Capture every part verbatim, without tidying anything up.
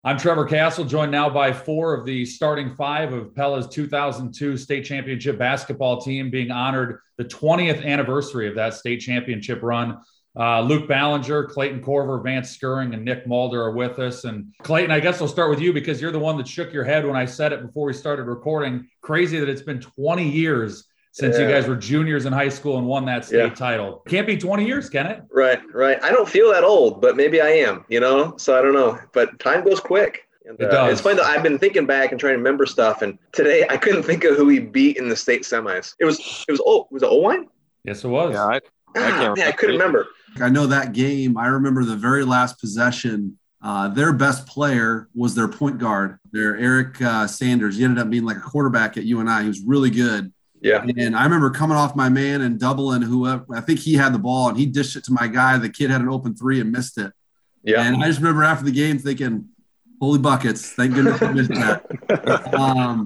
I'm Trevor Castle, joined now by four of the starting five of Pella's two thousand two state championship basketball team, being honored the twentieth anniversary of that state championship run. Uh, Luke Ballinger, Clayton Corver, Vance Skirring, and Nick Mulder are with us. And Clayton, I guess I'll start with you because you're the one that shook your head when I said it before we started recording. Crazy that it's been twenty years since yeah. you guys were juniors in high school and won that state yeah. title. Can't be twenty years, can it? Right, right. I don't feel that old, but maybe I am, you know? So I don't know. But time goes quick. And, it uh, does. It's funny that I've been thinking back and trying to remember stuff. And today I couldn't think of who we beat in the state semis. It was, it was, oh, was it Owine? Yes, it was. Yeah, I, I, ah, can't man, I couldn't remember. I know that game. I remember the very last possession. Uh, their best player was their point guard, their Eric uh, Sanders. He ended up being like a quarterback at U N I. He was really good. Yeah. And I remember coming off my man and doubling whoever. I think he had the ball and he dished it to my guy. The kid had an open three and missed it. Yeah. And I just remember after the game thinking, holy buckets, thank goodness I missed that. Um,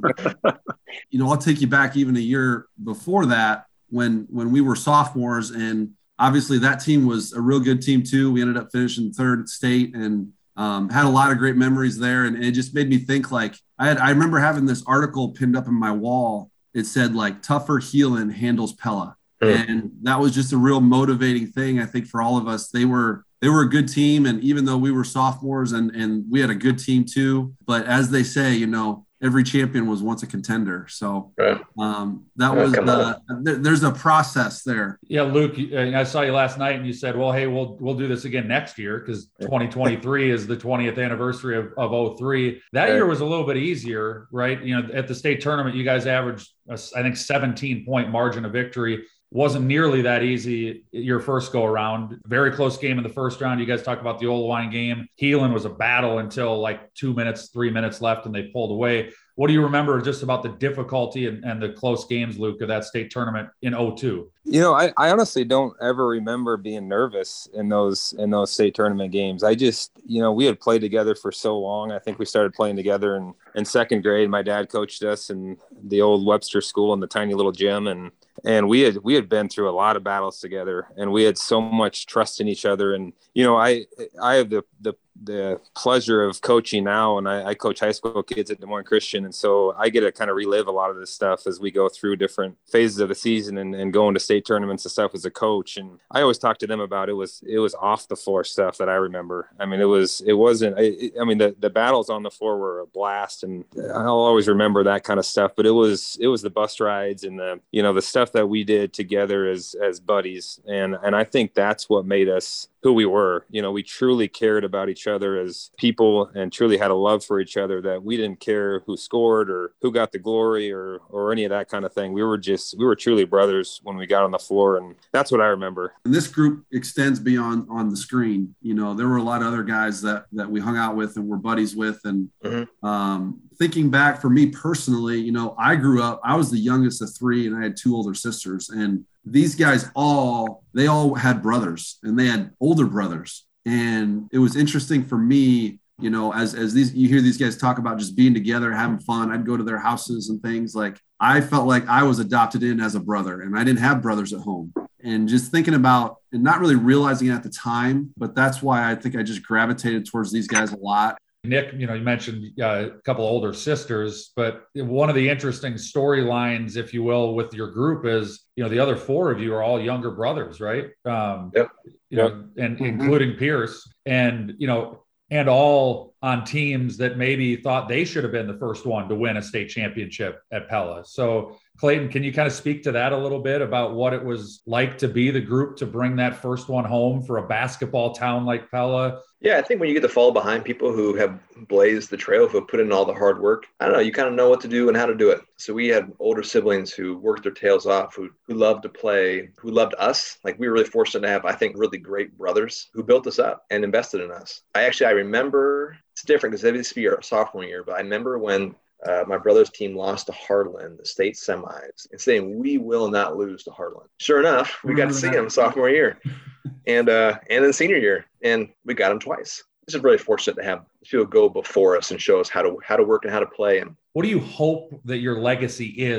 you know, I'll take you back even a year before that when when we were sophomores, and obviously that team was a real good team too. We ended up finishing third at state and um, had a lot of great memories there. And it just made me think like I had, I remember having this article pinned up in my wall. It said like tougher healing handles Pella. Mm. And that was just a real motivating thing, I think, for all of us. They were they were a good team. And even though we were sophomores and, and we had a good team too, but as they say, you know, every champion was once a contender. So right. um, that yeah, was uh, th- there's a process there. Yeah, Luke, I saw you last night and you said, well, hey, we'll we'll do this again next year because twenty twenty-three is the twentieth anniversary of, of oh three. That year was a little bit easier, right? You know, at the state tournament, you guys averaged, I think, seventeen point margin of victory. Wasn't nearly that easy your first go around. Very close game in the first round. You guys talk about the Owine game. Heelan was a battle until like two minutes, three minutes left, and they pulled away. What do you remember just about the difficulty and, and the close games, Luke, of that state tournament in oh two? You know, I, I honestly don't ever remember being nervous in those in those state tournament games. I just, you know, we had played together for so long. I think we started playing together in, in second grade. My dad coached us in the old Webster school in the tiny little gym. And and we had we had been through a lot of battles together, and we had so much trust in each other. And, you know, I I have the the the pleasure of coaching now, and I, I coach high school kids at Des Moines Christian. And so I get to kind of relive a lot of this stuff as we go through different phases of the season and, and going to state tournaments and stuff as a coach. And I always talk to them about it was, it was off the floor stuff that I remember. I mean, it was, it wasn't, I, I mean, the, the battles on the floor were a blast, and I'll always remember that kind of stuff, but it was, it was the bus rides and the, you know, the stuff that we did together as, as buddies. And, and I think that's what made us who we were. You know, we truly cared about each other as people and truly had a love for each other, that we didn't care who scored or who got the glory or or any of that kind of thing. We were just, we were truly brothers when we got on the floor, and that's what I remember. And this group extends beyond on the screen. You know, there were a lot of other guys that that we hung out with and were buddies with. And mm-hmm. um, thinking back for me personally, you know, I grew up, I was the youngest of three and I had two older sisters, and these guys all, they all had brothers and they had older brothers. And it was interesting for me, you know, as, as these, you hear these guys talk about just being together, having fun. I'd go to their houses and things. Like, I felt like I was adopted in as a brother, and I didn't have brothers at home. And just thinking about and not really realizing it at the time, but that's why I think I just gravitated towards these guys a lot. Nick, you know, you mentioned uh, a couple older sisters, but one of the interesting storylines, if you will, with your group is, you know, the other four of you are all younger brothers, right? Um, yep. You know, and mm-hmm. including Pierce, and, you know, and all on teams that maybe thought they should have been the first one to win a state championship at Pella. So Clayton, can you kind of speak to that a little bit about what it was like to be the group to bring that first one home for a basketball town like Pella? Yeah, I think when you get to fall behind people who have blazed the trail, who have put in all the hard work, I don't know, you kind of know what to do and how to do it. So we had older siblings who worked their tails off, who who loved to play, who loved us. Like, we were really fortunate to have, I think, really great brothers who built us up and invested in us. I actually, I remember, it's different because this would be our sophomore year, but I remember when Uh, my brother's team lost to Harlan, the state semis, and saying, we will not lose to Harlan. Sure enough, we got to see him sophomore year and uh, and then senior year, and we got him twice. This is really fortunate to have people go before us and show us how to how to work and how to play. And what do you hope that your legacy is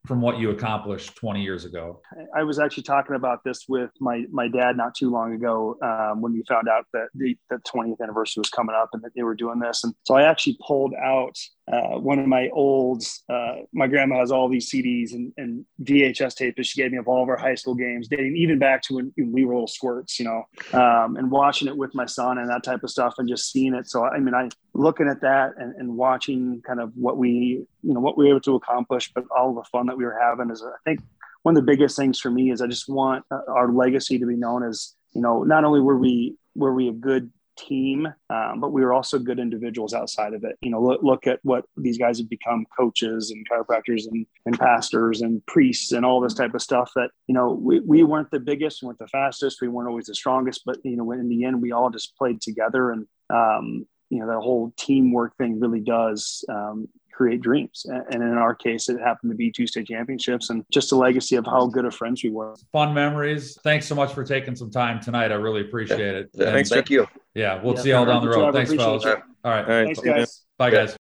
from what you accomplished twenty years ago? I was actually talking about this with my my dad not too long ago um, when we found out that the, the twentieth anniversary was coming up and that they were doing this. And so I actually pulled out uh, one of my old, uh, my grandma has all these C Ds and, and V H S tapes that she gave me of all of our high school games, dating even back to when, when we were little squirts, you know, um, and watching it with my son and that type of stuff and just seeing it. So, I mean, I looking at that and, and watching kind of what we, you know, what we were able to accomplish, but all the fun that we were having is, I think, one of the biggest things for me is I just want our legacy to be known as, you know, not only were we, were we a good team, um, but we were also good individuals outside of it. You know, look, look at what these guys have become, coaches and chiropractors and, and pastors and priests and all this type of stuff that, you know, we, we weren't the biggest, we weren't the fastest, we weren't always the strongest, but, you know, in the end, we all just played together. And, um, you know, the whole teamwork thing really does, um, create dreams. And in our case, it happened to be two state championships and just a legacy of how good of friends we were. Fun memories. Thanks so much for taking some time tonight. I really appreciate it. Yeah, thanks. Thank you. Yeah. We'll yeah, see you all down the road. Thanks, appreciate fellas. it. All right. Thanks, guys. Bye, guys.